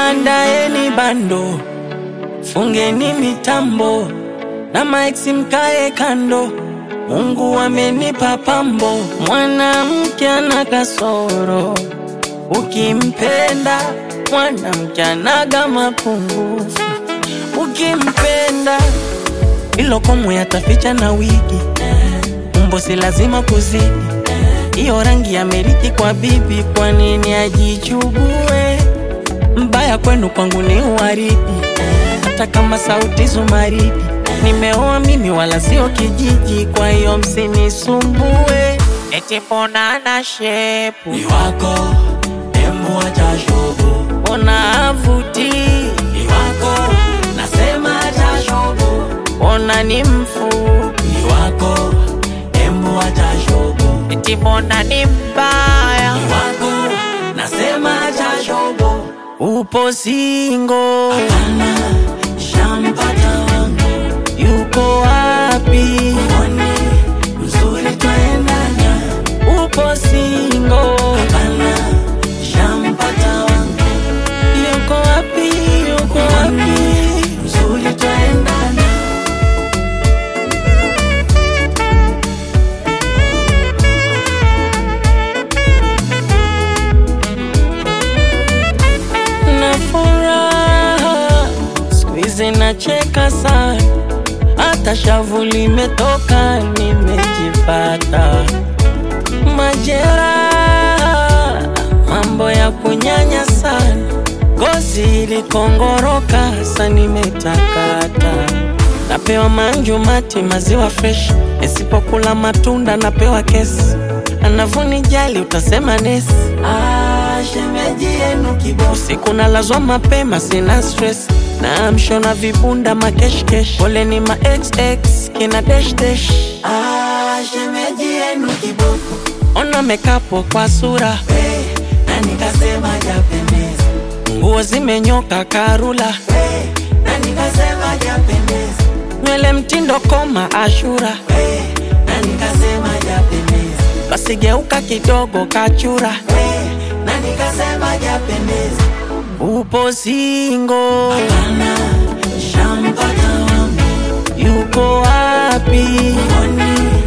Andaeni bando, fungeni mitambo, na maiksi mkae kando. Mungu amenipa pambo. Mwanamke ana kasoro, ukimpenda mwanamke anaga mapungufu. Ukimpenda ilo komo yataficha na wigi, umbo si lazima kuzidi. Iyo rangi ya meriti kwa bibi, kwa nini ajichugue? Mbaya kwenu kwangu ni uwaridi, hata kama sauti zumaridi. Nimeoa mimi wala sio kijiji, kwa hiyo msinisumbue. Eti mbona ana shepu ni wako, embu acha shobo. Ona avuti Ni wako, nasema acha shobo. ona ni mfupi. Ni wako, embu acha shobo. Eti mbona ni mbaya. Ni wako, nasema acha shobo. Upo singo, Hapana, shampata wangu. yuko wapi? Mwone, mzuri twaendana. Upo singo, Hapana, shampata wangu. yuko wapi? Yuko wapi? Mzuri twaendana. Na furaha squeeze nacheka sana, hata shavu limetoka, nimejipata. Majeraha, mambo ya kunyanya sana, gozi ilikongoroka, sa nimetakata. Napewa manju mati maziwa fresh, nisipokula matunda napewa kesi. Anavunijali utasema nesi. Shemeji yenu kibofu. Usiku nalazwa mapema sina stress, na mshona vibunda makeshkesh. Pole ni ma XX kina dash dash. Shemeji yenu kibofu. Ona mekapo kwa sura, Hey, na nikasema japendeza. nguo zimenyoka karula, Hey, na nikasema japendeza. nywele mtindo koma ashura. Hey, na nikasema japendeza. Basi geuka kidogo kachura. Hey, na nikasema japendeza. Upo singo, Hapana, shampata wangu. yuko wapi? Mwone,